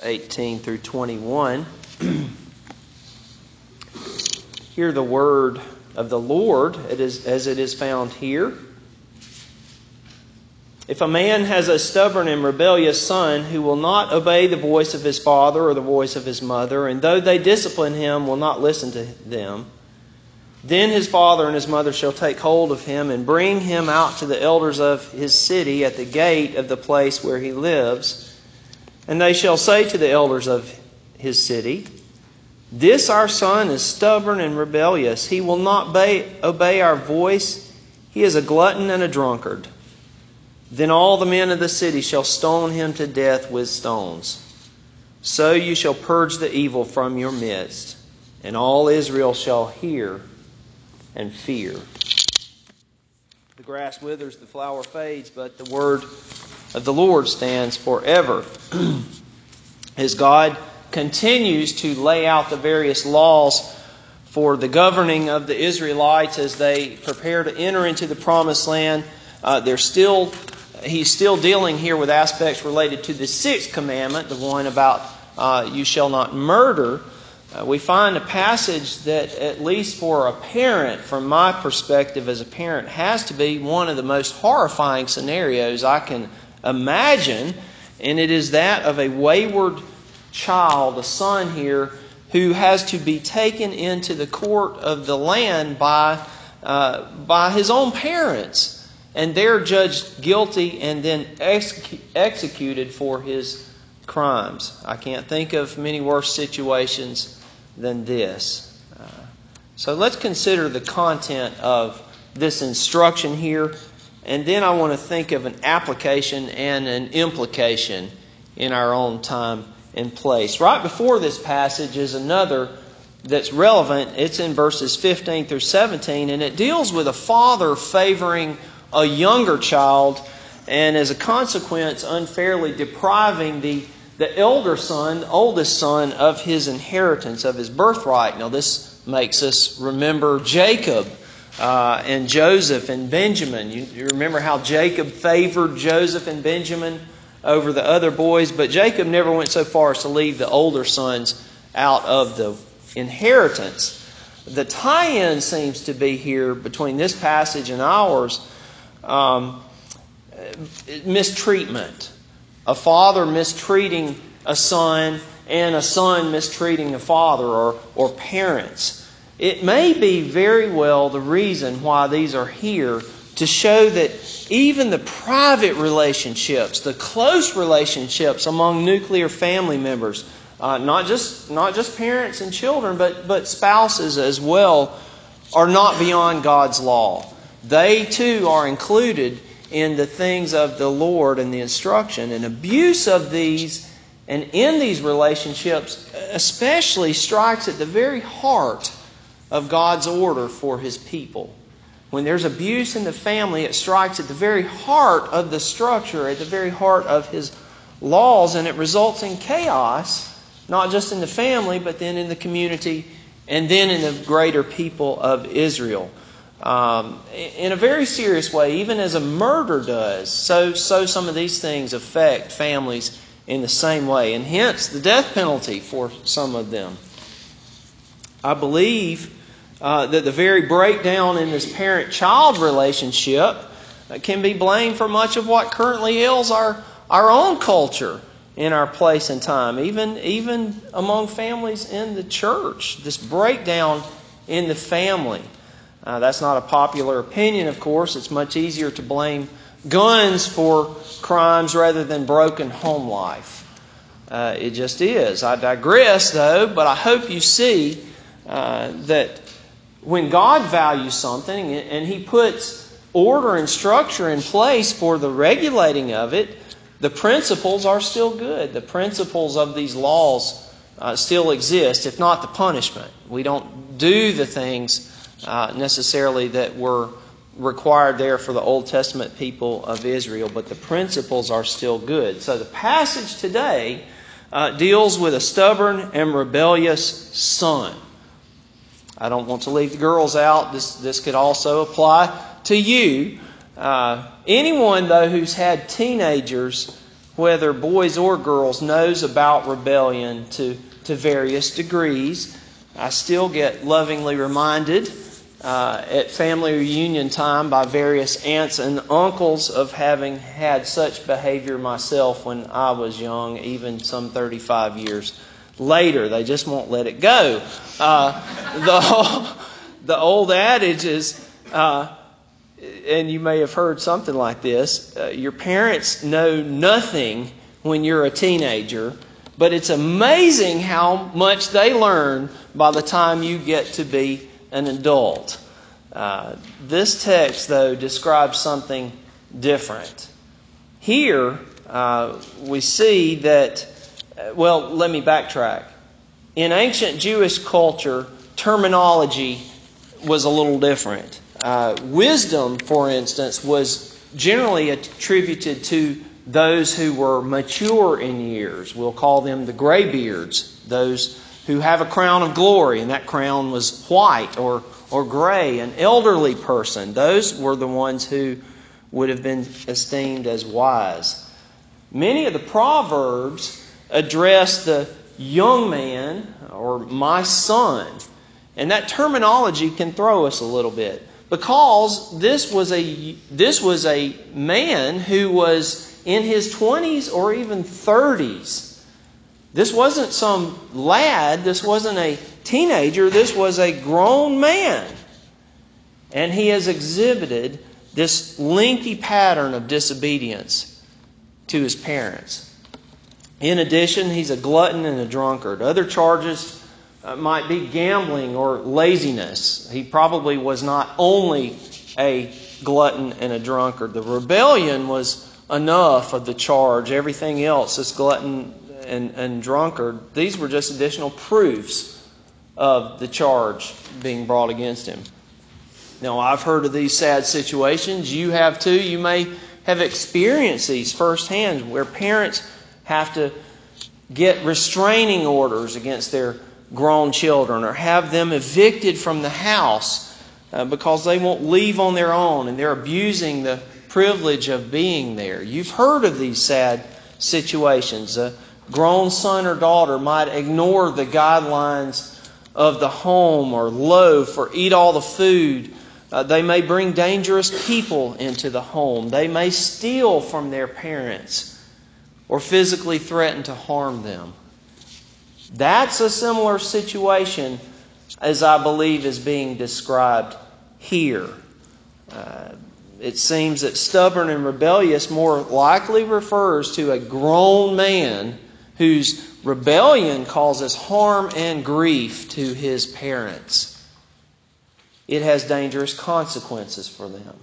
18 through 21. Hear the word of the Lord as it is found here. If a man has a stubborn and rebellious son who will not obey the voice of his father or the voice of his mother, and though they discipline him, will not listen to them, then his father and his mother shall take hold of him and bring him out to the elders of his city at the gate of the place where he lives. And they shall say to the elders of his city, "This our son is stubborn and rebellious. He will not obey our voice. He is a glutton and a drunkard." Then all the men of the city shall stone him to death with stones. So you shall purge the evil from your midst, and all Israel shall hear and fear. The grass withers, the flower fades, but the word of the Lord stands forever. As God continues to lay out the various laws for the governing of the Israelites as they prepare to enter into the Promised Land, He's still dealing here with aspects related to the sixth commandment, the one about you shall not murder. We find a passage that, at least for a parent, from my perspective as a parent, has to be one of the most horrifying scenarios I can imagine. And it is that of a wayward child, a son here, who has to be taken into the court of the land by his own parents. And they're judged guilty and then executed for his crimes. I can't think of many worse situations than this. So let's consider the content of this instruction here. And then I want to think of an application and an implication in our own time and place. Right before this passage is another that's relevant. It's in verses 15 through 17. And it deals with a father favoring a younger child, and as a consequence, unfairly depriving the elder son, the oldest son, of his inheritance, of his birthright. Now, this makes us remember Jacob and Joseph and Benjamin. You remember how Jacob favored Joseph and Benjamin over the other boys, but Jacob never went so far as to leave the older sons out of the inheritance. The tie-in seems to be here between this passage and ours. Mistreatment. A father mistreating a son and a son mistreating a father or parents. It may be very well the reason why these are here, to show that even the private relationships, the close relationships among nuclear family members, not just parents and children, but spouses as well, are not beyond God's law. They too are included in the things of the Lord and the instruction. And abuse of these and in these relationships especially strikes at the very heart of God's order for His people. When there's abuse in the family, it strikes at the very heart of the structure, at the very heart of His laws, and it results in chaos, not just in the family, but then in the community and then in the greater people of Israel. In a very serious way, even as a murder does, so some of these things affect families in the same way, and hence the death penalty for some of them. I believe that the very breakdown in this parent-child relationship can be blamed for much of what currently ails our own culture in our place and time, even among families in the church. This breakdown in the family. That's not a popular opinion, of course. It's much easier to blame guns for crimes rather than broken home life. It just is. I digress, though, but I hope you see that when God values something and He puts order and structure in place for the regulating of it, the principles are still good. The principles of these laws still exist, if not the punishment. We don't do the things necessarily that were required there for the Old Testament people of Israel, but the principles are still good. So the passage today deals with a stubborn and rebellious son. I don't want to leave the girls out. This could also apply to you. Anyone, though, who's had teenagers whether boys or girls, knows about rebellion to various degrees. I still get lovingly reminded at family reunion time by various aunts and uncles of having had such behavior myself when I was young, even some 35 years later. They just won't let it go. The old adage is, and you may have heard something like this, your parents know nothing when you're a teenager, but it's amazing how much they learn by the time you get to be an adult. This text, though, describes something different. Here, we see that, let me backtrack. In ancient Jewish culture, terminology was a little different. Wisdom, for instance, was generally attributed to those who were mature in years. We'll call them the graybeards, those who have a crown of glory, and that crown was white or gray, an elderly person. Those were the ones who would have been esteemed as wise. Many of the Proverbs address the young man or my son, and that terminology can throw us a little bit, because this was a man who was in his 20s or even 30s. This wasn't some lad. This wasn't a teenager. This was a grown man. And he has exhibited this lengthy pattern of disobedience to his parents. In addition, he's a glutton and a drunkard. Other charges might be gambling or laziness. He probably was not only a glutton and a drunkard. The rebellion was enough of the charge. Everything else, this glutton and drunkard, these were just additional proofs of the charge being brought against him. Now, I've heard of these sad situations. You have too. You may have experienced these firsthand, where parents have to get restraining orders against their grown children, or have them evicted from the house because they won't leave on their own and they're abusing the privilege of being there. You've heard of these sad situations. A grown son or daughter might ignore the guidelines of the home, or loaf, or eat all the food. They may bring dangerous people into the home. They may steal from their parents or physically threaten to harm them. That's a similar situation as I believe is being described here. It seems that stubborn and rebellious more likely refers to a grown man whose rebellion causes harm and grief to his parents. It has dangerous consequences for them.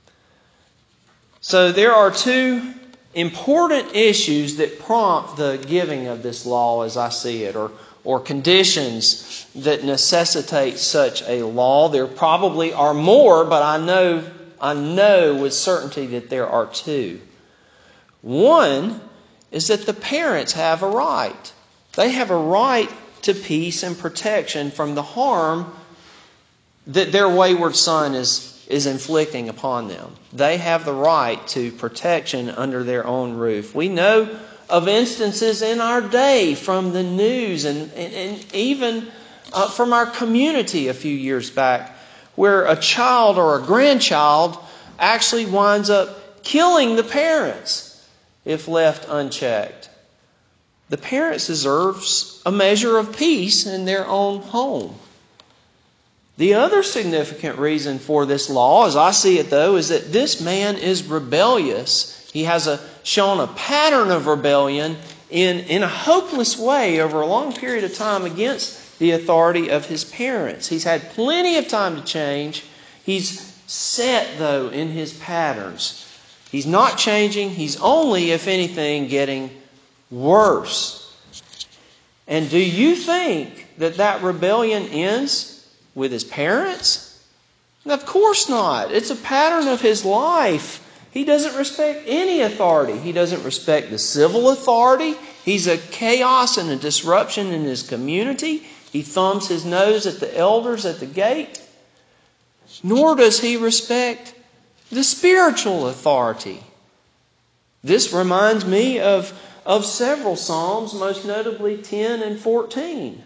So there are two important issues that prompt the giving of this law as I see it, or conditions that necessitate such a law. There probably are more, but I know with certainty that there are two. One is that the parents have a right. They have a right to peace and protection from the harm that their wayward son is inflicting upon them. They have the right to protection under their own roof. We know of instances in our day from the news and even from our community a few years back, where a child or a grandchild actually winds up killing the parents if left unchecked. The parents deserve a measure of peace in their own home. The other significant reason for this law, as I see it though, is that this man is rebellious. He has shown a pattern of rebellion in a hopeless way over a long period of time against the authority of his parents. He's had plenty of time to change. He's set, though, in his patterns. He's not changing. He's only, if anything, getting worse. And do you think that rebellion ends with his parents? Of course not. It's a pattern of his life. He doesn't respect any authority. He doesn't respect the civil authority. He's a chaos and a disruption in his community. He thumbs his nose at the elders at the gate. Nor does he respect the spiritual authority. This reminds me of several Psalms, most notably 10 and 14.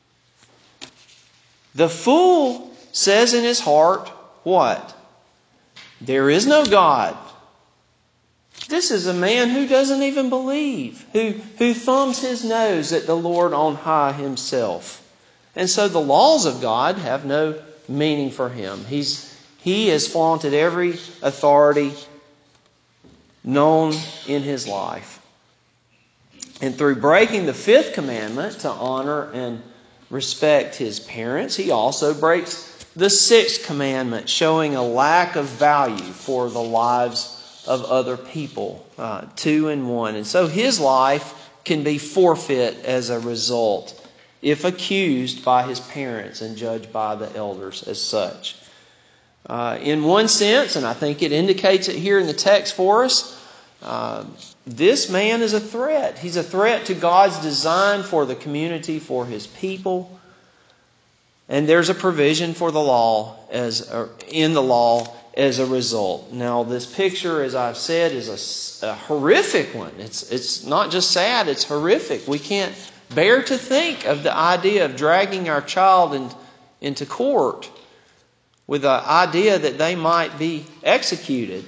The fool says in his heart, what? There is no God. This is a man who doesn't even believe, who thumbs his nose at the Lord on high himself. And so the laws of God have no meaning for him. He has flaunted every authority known in his life. And through breaking the fifth commandment to honor and respect his parents, he also breaks the sixth commandment, showing a lack of value for the lives of other people, 2 and 1. And so his life can be forfeit as a result if accused by his parents and judged by the elders as such. In one sense, and I think it indicates it here in the text for us, this man is a threat. He's a threat to God's design for the community, for his people. And there's a provision for the law in the law as a result. Now, this picture, as I've said, is a horrific one. It's not just sad, it's horrific. We can't bear to think of the idea of dragging our child into court with the idea that they might be executed.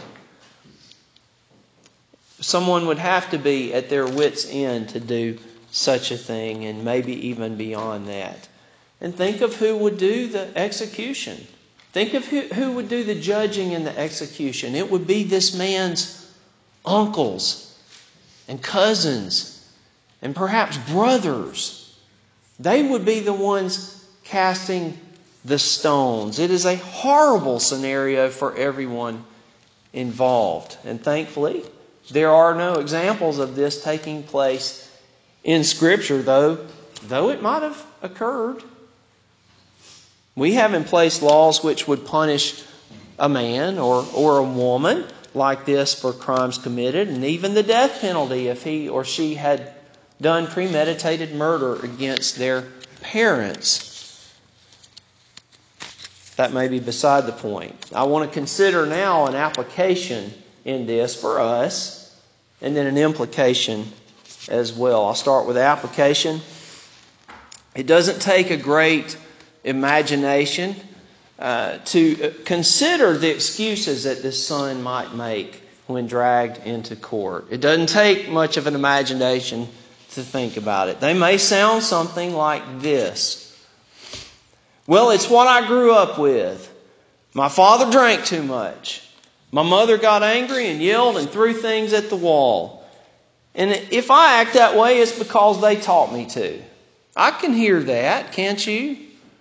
Someone would have to be at their wits' end to do such a thing, and maybe even beyond that. And think of who would do the execution. Think of who would do the judging and the execution. It would be this man's uncles and cousins and perhaps brothers. They would be the ones casting the stones. It is a horrible scenario for everyone involved. And thankfully, there are no examples of this taking place in Scripture, though it might have occurred. We have in place laws which would punish a man or a woman like this for crimes committed, and even the death penalty if he or she had done premeditated murder against their parents. That may be beside the point. I want to consider now an application in this for us, and then an implication as well. I'll start with the application. It doesn't take a great imagination to consider the excuses that this son might make when dragged into court. It doesn't take much of an imagination to think about it. They may sound something like this. Well, it's what I grew up with. My father drank too much. My mother got angry and yelled and threw things at the wall. And if I act that way, it's because they taught me to. I can hear that, can't you?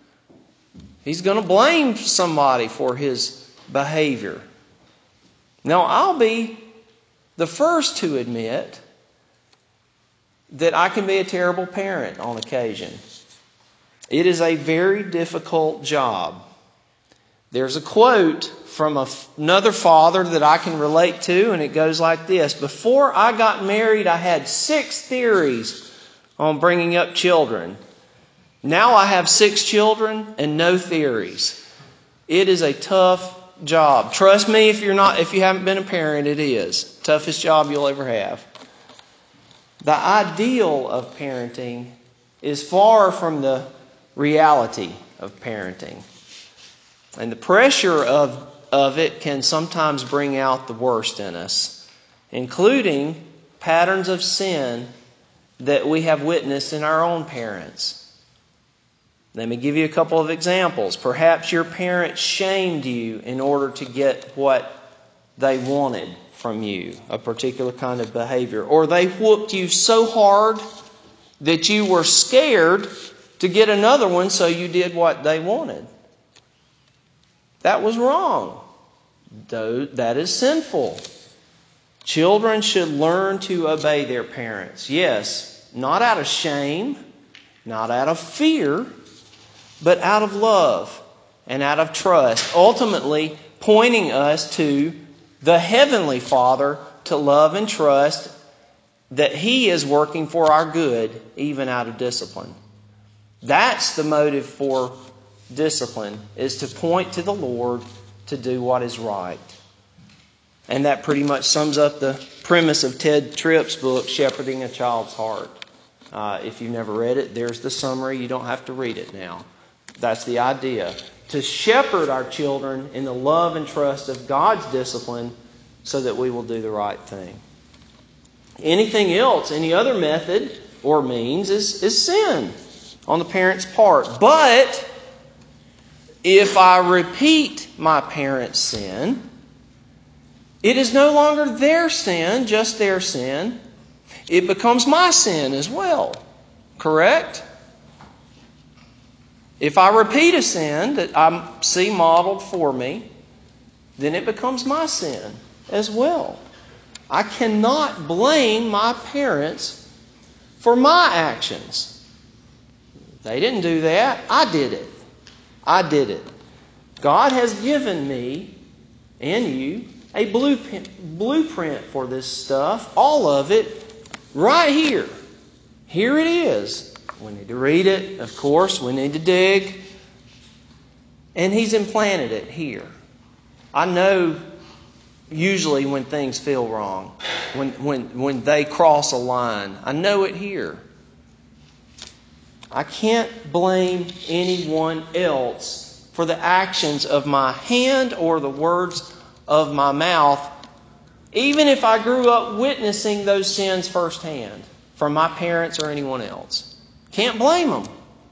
He's going to blame somebody for his behavior. Now, I'll be the first to admit that I can be a terrible parent on occasion. It is a very difficult job. There's a quote from another father that I can relate to, and it goes like this. Before I got married, I had 6 theories on bringing up children. Now I have 6 children and no theories. It is a tough job. Trust me, if you haven't been a parent, it is. Toughest job you'll ever have. The ideal of parenting is far from the reality of parenting. And the pressure of it can sometimes bring out the worst in us, including patterns of sin that we have witnessed in our own parents. Let me give you a couple of examples. Perhaps your parents shamed you in order to get what they wanted from you, a particular kind of behavior. Or they whooped you so hard that you were scared to get another one, so you did what they wanted. That was wrong. That is sinful. Children should learn to obey their parents. Yes, not out of shame, not out of fear, but out of love and out of trust, ultimately pointing us to the Heavenly Father to love and trust that He is working for our good, even out of discipline. That's the motive for discipline, is to point to the Lord to do what is right. And that pretty much sums up the premise of Ted Tripp's book, Shepherding a Child's Heart. If you've never read it, there's the summary. You don't have to read it now. That's the idea. To shepherd our children in the love and trust of God's discipline so that we will do the right thing. Anything else, any other method or means is sin on the parent's part. But if I repeat my parent's sin, it is no longer their sin, just their sin. It becomes my sin as well. Correct? If I repeat a sin that I see modeled for me, then it becomes my sin as well. I cannot blame my parents for my actions. They didn't do that. I did it. I did it. God has given me and you a blueprint for this stuff. All of it right here. Here it is. We need to read it. Of course, we need to dig. And He's implanted it here. I know usually when things feel wrong, when they cross a line, I know it here. I can't blame anyone else for the actions of my hand or the words of my mouth, even if I grew up witnessing those sins firsthand from my parents or anyone else. Can't blame them.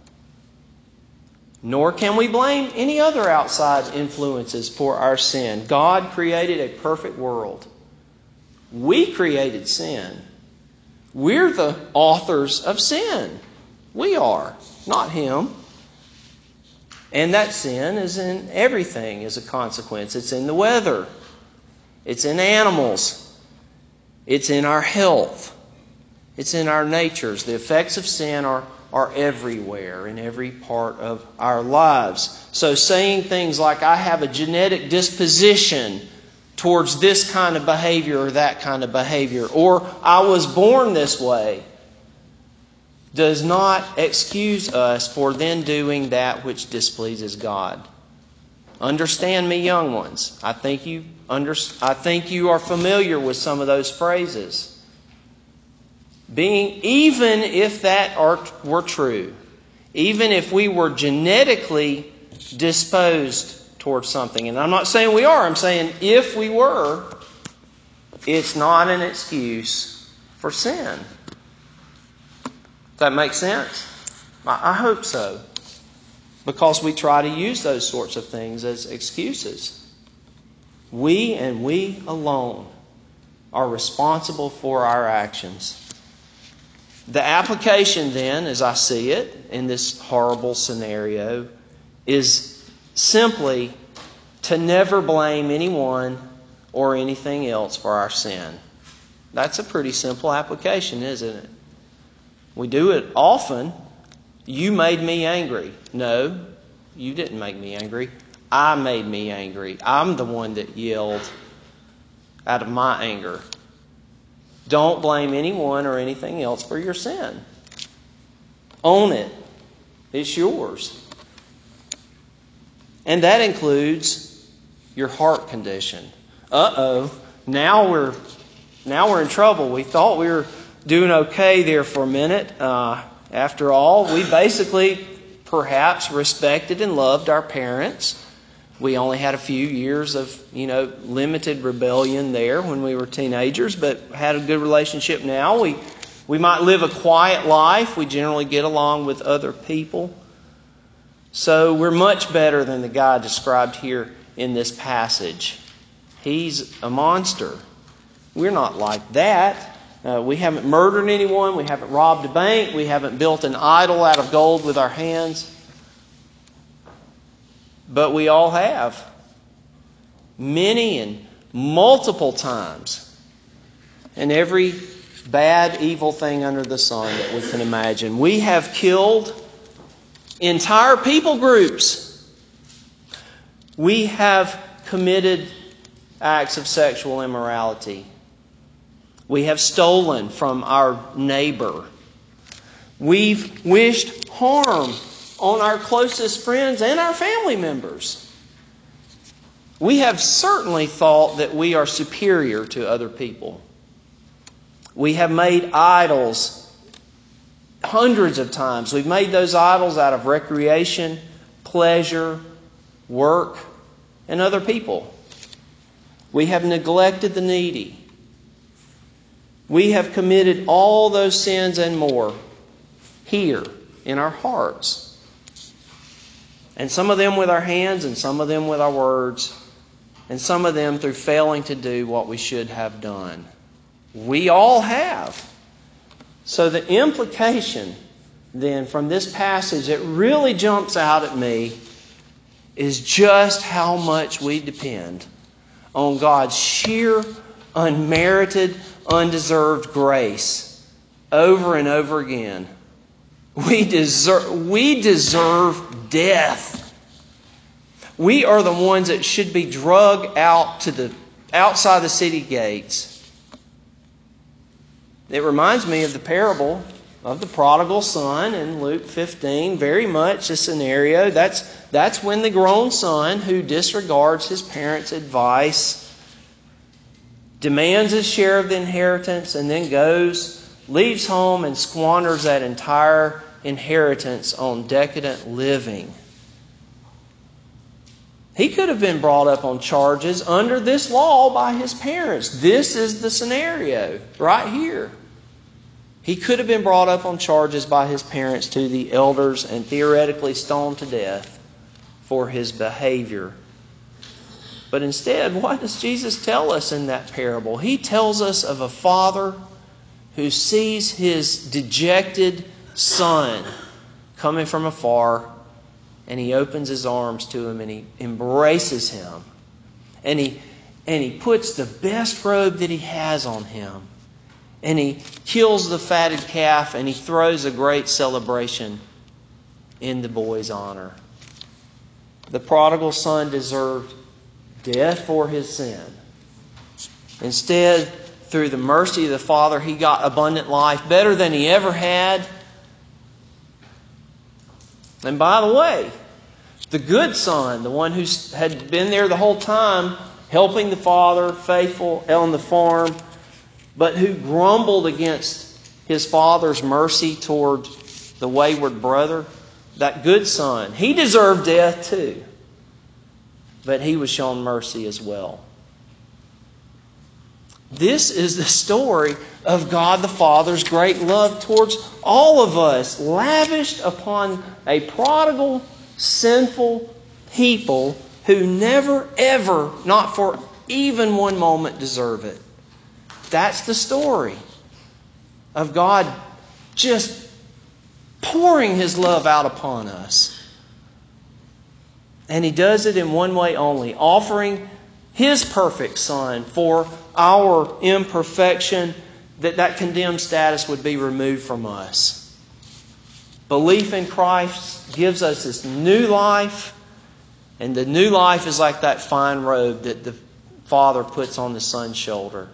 Nor can we blame any other outside influences for our sin. God created a perfect world. We created sin. We're the authors of sin. We are, not Him. And that sin is in everything as a consequence. It's in the weather. It's in animals. It's in our health. It's in our natures. The effects of sin are everywhere in every part of our lives. So saying things like, I have a genetic disposition towards this kind of behavior or that kind of behavior, or I was born this way, does not excuse us for then doing that which displeases God. Understand me, young ones. I think you are familiar with some of those phrases. Even if that were true, even if we were genetically disposed towards something, and I'm not saying we are, I'm saying if we were, it's not an excuse for sin. Does that make sense? I hope so. Because we try to use those sorts of things as excuses. We and we alone are responsible for our actions. The application then, as I see it, in this horrible scenario, is simply to never blame anyone or anything else for our sin. That's a pretty simple application, isn't it? We do it often. You made me angry. No, you didn't make me angry. I made me angry. I'm the one that yelled out of my anger. Don't blame anyone or anything else for your sin. Own it. It's yours. And that includes your heart condition. Now we're in trouble. We thought we were doing okay there for a minute. After all, we basically perhaps respected and loved our parents. We only had a few years of, limited rebellion there when we were teenagers, but had a good relationship now. We might live a quiet life. We generally get along with other people. So we're much better than the guy described here in this passage. He's a monster. We're not like that. We haven't murdered anyone. We haven't robbed a bank. We haven't built an idol out of gold with our hands. But we all have. Many and multiple times. And every bad, evil thing under the sun that we can imagine. We have killed entire people groups. We have committed acts of sexual immorality. We have stolen from our neighbor. We've wished harm on our closest friends and our family members. We have certainly thought that we are superior to other people. We have made idols hundreds of times. We've made those idols out of recreation, pleasure, work, and other people. We have neglected the needy. We have committed all those sins and more here in our hearts. And some of them with our hands, and some of them with our words, and some of them through failing to do what we should have done. We all have. So the implication then from this passage that really jumps out at me is just how much we depend on God's sheer, unmerited, undeserved grace over and over again. We deserve death. We are the ones that should be dragged out to the outside the city gates. It reminds me of the parable of the prodigal son in Luke 15. Very much a scenario. That's when the grown son who disregards his parents' advice, demands his share of the inheritance, and then leaves home and squanders that entire inheritance on decadent living. He could have been brought up on charges under this law by his parents. This is the scenario right here. He could have been brought up on charges by his parents to the elders and theoretically stoned to death for his behavior. But instead, what does Jesus tell us in that parable? He tells us of a father who sees his dejected son coming from afar, and he opens his arms to him and he embraces him. And he puts the best robe that he has on him. And he kills the fatted calf and he throws a great celebration in the boy's honor. The prodigal son deserved death for his sin. Instead, through the mercy of the Father, he got abundant life, better than he ever had. And by the way, the good son, the one who had been there the whole time, helping the father, faithful on the farm, but who grumbled against his father's mercy toward the wayward brother, that good son, he deserved death too. But he was shown mercy as well. This is the story of God the Father's great love towards all of us, lavished upon a prodigal, sinful people who never, ever, not for even one moment, deserve it. That's the story of God just pouring His love out upon us. And He does it in one way only, offering His perfect Son for our imperfection, that condemned status would be removed from us. Belief in Christ gives us this new life, and the new life is like that fine robe that the Father puts on the Son's shoulder.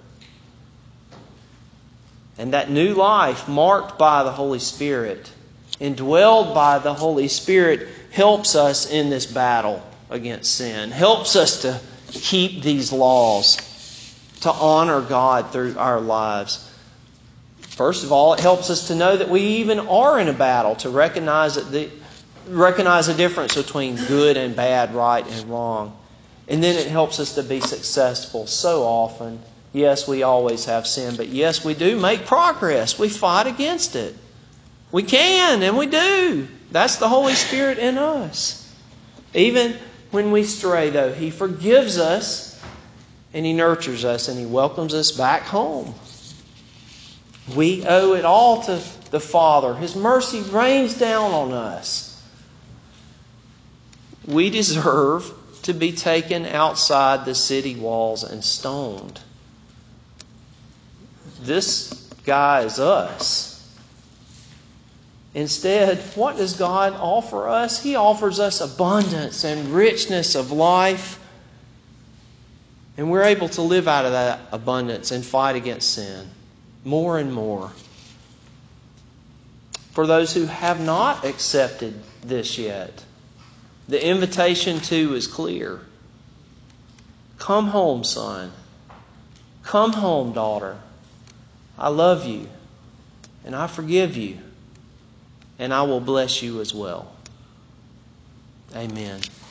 And that new life, marked by the Holy Spirit, indwelled by the Holy Spirit, helps us in this battle against sin, helps us to keep these laws, to honor God through our lives. First of all, it helps us to know that we even are in a battle, to recognize the difference between good and bad, right and wrong. And then it helps us to be successful so often. Yes, we always have sin, but yes, we do make progress. We fight against it. We can, and we do. That's the Holy Spirit in us. Even when we stray, though, He forgives us, and He nurtures us, and He welcomes us back home. We owe it all to the Father. His mercy rains down on us. We deserve to be taken outside the city walls and stoned. This guy is us. Instead, what does God offer us? He offers us abundance and richness of life. And we're able to live out of that abundance and fight against sin more and more. For those who have not accepted this yet, the invitation too is clear. Come home, son. Come home, daughter. I love you, and I forgive you, and I will bless you as well. Amen.